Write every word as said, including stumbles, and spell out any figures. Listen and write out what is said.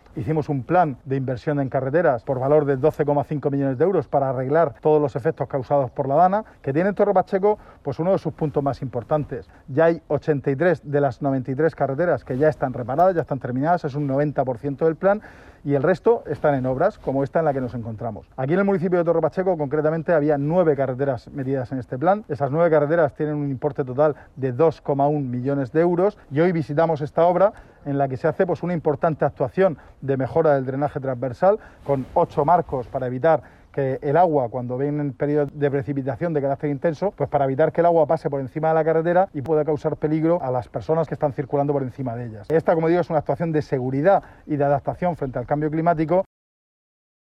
hicimos un plan de inversión en carreteras por valor de doce coma cinco millones de euros para arreglar todos los efectos causados por la Dana, que tiene en Torre Pacheco pues uno de sus puntos más importantes. Ya hay ochenta y tres de las noventa y tres carreteras que ya están reparadas, ya están terminadas, es un noventa por ciento del plan, y el resto están en obras, como esta en la que nos encontramos. Aquí en el municipio de Torre Pacheco, concretamente, había nueve carreteras metidas en este plan. Esas nueve carreteras tienen un importe total de dos coma uno millones de euros, y hoy visitamos esta obra en la que se hace pues una importante actuación de mejora del drenaje transversal, con ocho marcos para evitar que el agua, cuando viene en periodo de precipitación de carácter intenso, pues para evitar que el agua pase por encima de la carretera y pueda causar peligro a las personas que están circulando por encima de ellas. Esta, como digo, es una actuación de seguridad y de adaptación frente al cambio climático,